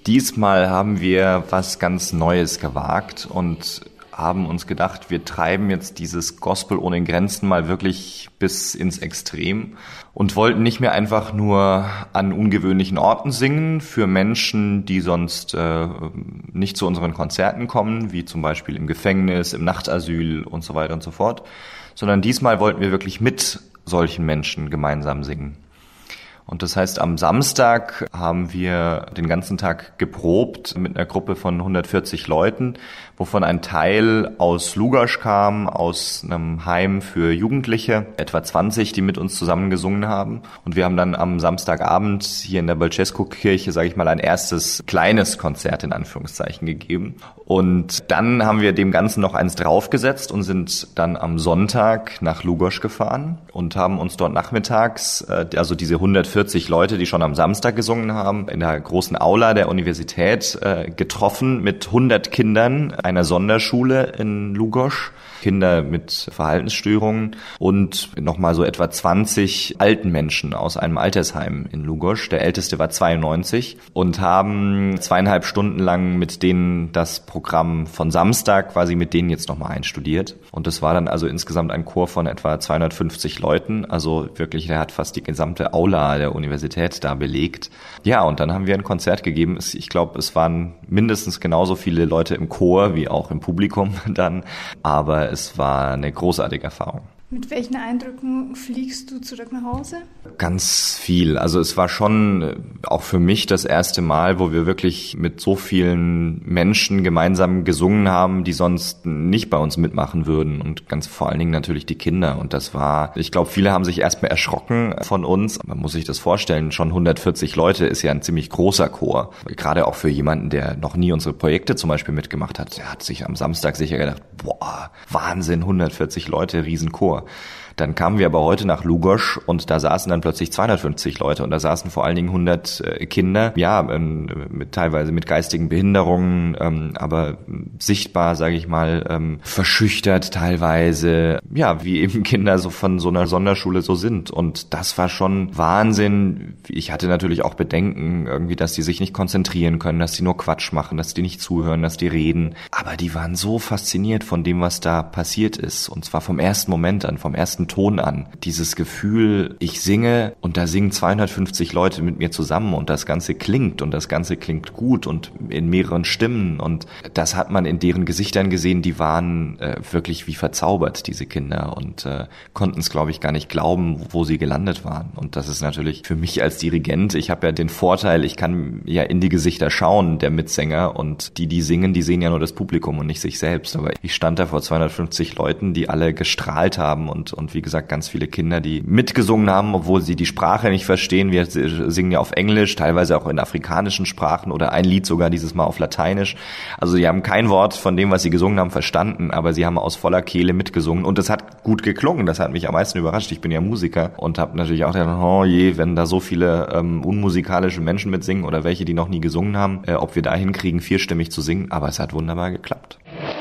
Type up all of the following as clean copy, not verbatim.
Diesmal haben wir was ganz Neues gewagt und haben uns gedacht, wir treiben jetzt dieses Gospel ohne Grenzen mal wirklich bis ins Extrem und wollten nicht mehr einfach nur an ungewöhnlichen Orten singen für Menschen, die sonst nicht zu unseren Konzerten kommen, wie zum Beispiel im Gefängnis, im Nachtasyl und so weiter und so fort, sondern diesmal wollten wir wirklich mit solchen Menschen gemeinsam singen. Und das heißt, am Samstag haben wir den ganzen Tag geprobt mit einer Gruppe von 140 Leuten, wovon ein Teil aus Lugasch kam, aus einem Heim für Jugendliche, etwa 20, die mit uns zusammen gesungen haben. Und wir haben dann am Samstagabend hier in der Bălcescu-Kirche, sage ich mal, ein erstes kleines Konzert in Anführungszeichen gegeben. Und dann haben wir dem Ganzen noch eins draufgesetzt und sind dann am Sonntag nach Lugasch gefahren und haben uns dort nachmittags, also diese 140 Leute, die schon am Samstag gesungen haben, in der großen Aula der Universität getroffen mit 100 Kindern einer Sonderschule in Lugasch, Kinder mit Verhaltensstörungen und nochmal so etwa 20 alten Menschen aus einem Altersheim in Lugasch. Der älteste war 92 und haben 2,5 Stunden lang mit denen das Programm von Samstag quasi mit denen jetzt nochmal einstudiert. Und das war dann also insgesamt ein Chor von etwa 250 Leuten. Also wirklich, der hat fast die gesamte Aula der Universität da belegt. Ja, und dann haben wir ein Konzert gegeben. Ich glaube, es waren mindestens genauso viele Leute im Chor wie auch im Publikum dann. Aber es war eine großartige Erfahrung. Mit welchen Eindrücken fliegst du zurück nach Hause? Ganz viel. Also es war schon auch für mich das erste Mal, wo wir wirklich mit so vielen Menschen gemeinsam gesungen haben, die sonst nicht bei uns mitmachen würden. Und ganz vor allen Dingen natürlich die Kinder. Und das war, ich glaube, viele haben sich erstmal erschrocken von uns. Man muss sich das vorstellen, schon 140 Leute ist ja ein ziemlich großer Chor. Gerade auch für jemanden, der noch nie unsere Projekte zum Beispiel mitgemacht hat. Der hat sich am Samstag sicher gedacht, boah, Wahnsinn, 140 Leute, Riesenchor. Dann kamen wir aber heute nach Lugasch und da saßen dann plötzlich 250 Leute und da saßen vor allen Dingen 100 Kinder, ja, teilweise mit geistigen Behinderungen, aber sichtbar, sage ich mal, verschüchtert teilweise, ja, wie eben Kinder so von so einer Sonderschule so sind. Und das war schon Wahnsinn. Ich hatte natürlich auch Bedenken irgendwie, dass die sich nicht konzentrieren können, dass die nur Quatsch machen, dass die nicht zuhören, dass die reden. Aber die waren so fasziniert von dem, was da passiert ist. Und zwar vom ersten Moment an, vom ersten Ton an. Dieses Gefühl, ich singe und da singen 250 Leute mit mir zusammen und das Ganze klingt gut und in mehreren Stimmen und das hat man in deren Gesichtern gesehen, die waren wirklich wie verzaubert, diese Kinder und konnten es, glaube ich, gar nicht glauben, wo sie gelandet waren und das ist natürlich für mich als Dirigent, ich habe ja den Vorteil, ich kann ja in die Gesichter schauen, der Mitsänger und die singen, die sehen ja nur das Publikum und nicht sich selbst, aber ich stand da vor 250 Leuten, die alle gestrahlt haben und wie gesagt, ganz viele Kinder, die mitgesungen haben, obwohl sie die Sprache nicht verstehen. Wir singen ja auf Englisch, teilweise auch in afrikanischen Sprachen oder ein Lied sogar dieses Mal auf Lateinisch. Also sie haben kein Wort von dem, was sie gesungen haben, verstanden, aber sie haben aus voller Kehle mitgesungen und es hat gut geklungen. Das hat mich am meisten überrascht. Ich bin ja Musiker und habe natürlich auch gedacht, oh je, wenn da so viele unmusikalische Menschen mitsingen oder welche, die noch nie gesungen haben, ob wir da hinkriegen, vierstimmig zu singen. Aber es hat wunderbar geklappt.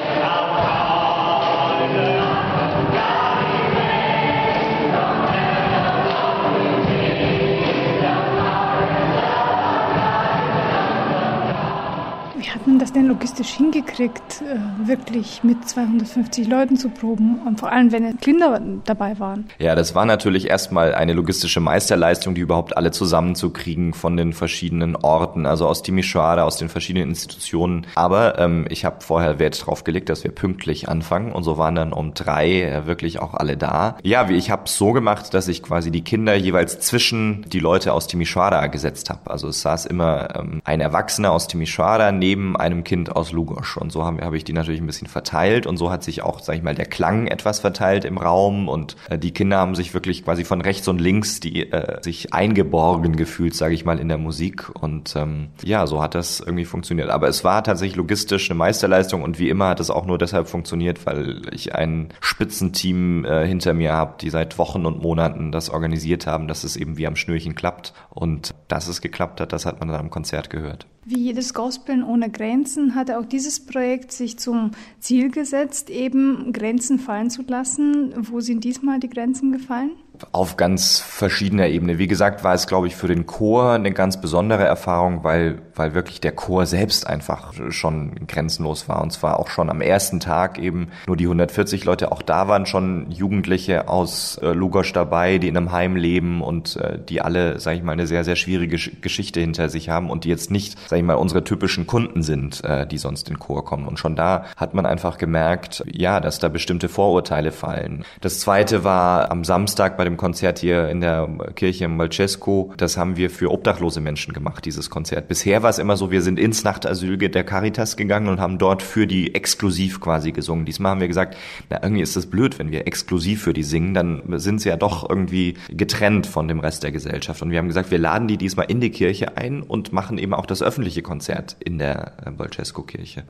Wie hat man das denn logistisch hingekriegt, wirklich mit 250 Leuten zu proben und vor allem, wenn Kinder dabei waren? Ja, das war natürlich erstmal eine logistische Meisterleistung, die überhaupt alle zusammenzukriegen von den verschiedenen Orten, also aus Timișoara, aus den verschiedenen Institutionen. Aber ich habe vorher Wert drauf gelegt, dass wir pünktlich anfangen und so waren dann um 3 wirklich auch alle da. Ja, ich habe es so gemacht, dass ich quasi die Kinder jeweils zwischen die Leute aus Timișoara gesetzt habe. Also es saß immer ein Erwachsener aus Timișoara neben einem Kind aus Lugasch. Und so habe ich die natürlich ein bisschen verteilt und so hat sich auch, sag ich mal, der Klang etwas verteilt im Raum und die Kinder haben sich wirklich quasi von rechts und links sich eingeborgen gefühlt, sage ich mal, in der Musik und ja, so hat das irgendwie funktioniert. Aber es war tatsächlich logistisch eine Meisterleistung und wie immer hat es auch nur deshalb funktioniert, weil ich ein Spitzenteam hinter mir habe, die seit Wochen und Monaten das organisiert haben, dass es eben wie am Schnürchen klappt und dass es geklappt hat, das hat man dann am Konzert gehört. Wie jedes Gospeln ohne Grenzen hatte auch dieses Projekt sich zum Ziel gesetzt, eben Grenzen fallen zu lassen. Wo sind diesmal die Grenzen gefallen? Auf ganz verschiedener Ebene. Wie gesagt, war es, glaube ich, für den Chor eine ganz besondere Erfahrung, weil wirklich der Chor selbst einfach schon grenzenlos war. Und zwar auch schon am ersten Tag eben nur die 140 Leute. Auch da waren schon Jugendliche aus Lugosch dabei, die in einem Heim leben und die alle, sage ich mal, eine sehr, sehr schwierige Geschichte hinter sich haben und die jetzt nicht, sage ich mal, unsere typischen Kunden sind, die sonst in den Chor kommen. Und schon da hat man einfach gemerkt, ja, dass da bestimmte Vorurteile fallen. Das Zweite war am Samstag bei dem Konzert hier in der Kirche im Bălcescu. Das haben wir für obdachlose Menschen gemacht, dieses Konzert. Bisher war es immer so, wir sind ins Nachtasyl der Caritas gegangen und haben dort für die exklusiv quasi gesungen. Diesmal haben wir gesagt, na, irgendwie ist das blöd, wenn wir exklusiv für die singen, dann sind sie ja doch irgendwie getrennt von dem Rest der Gesellschaft. Und wir haben gesagt, wir laden die diesmal in die Kirche ein und machen eben auch das öffentliche Konzert in der Bălcescu-Kirche.